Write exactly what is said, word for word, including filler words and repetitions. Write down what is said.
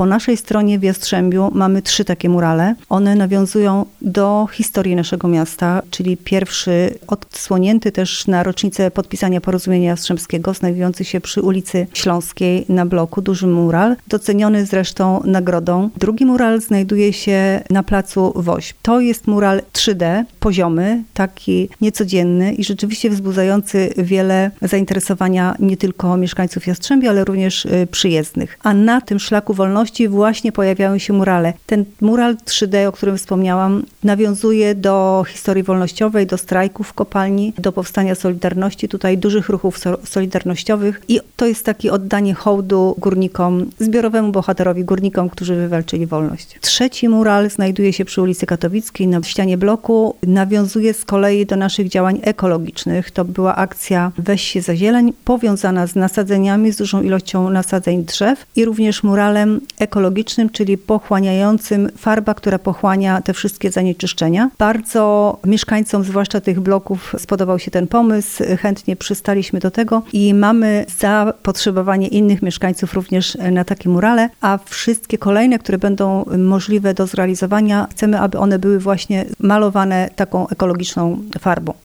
Po naszej stronie w Jastrzębiu mamy trzy takie murale. One nawiązują do historii naszego miasta, czyli pierwszy odsłonięty też na rocznicę podpisania porozumienia jastrzębskiego, znajdujący się przy ulicy Śląskiej na bloku, duży mural, doceniony zresztą nagrodą. Drugi mural znajduje się na placu Woźb. To jest mural trzy D, poziomy, taki niecodzienny i rzeczywiście wzbudzający wiele zainteresowania nie tylko mieszkańców Jastrzębia, ale również przyjezdnych. A na tym szlaku wolności właśnie pojawiają się murale. Ten mural trzy D, o którym wspomniałam, nawiązuje do historii wolnościowej, do strajków w kopalni, do powstania Solidarności, tutaj dużych ruchów solidarnościowych i to jest takie oddanie hołdu górnikom, zbiorowemu bohaterowi górnikom, którzy wywalczyli wolność. Trzeci mural znajduje się przy ulicy Katowickiej na ścianie bloku, nawiązuje z kolei do naszych działań ekologicznych. To była akcja Weź się za zieleń, powiązana z nasadzeniami, z dużą ilością nasadzeń drzew i również muralem ekologicznym, czyli pochłaniającym, farba, która pochłania te wszystkie zanieczyszczenia. Bardzo mieszkańcom, zwłaszcza tych bloków, spodobał się ten pomysł, chętnie przystaliśmy do tego i mamy zapotrzebowanie innych mieszkańców również na takie murale, a wszystkie kolejne, które będą możliwe do zrealizowania, chcemy, aby one były właśnie malowane taką ekologiczną farbą.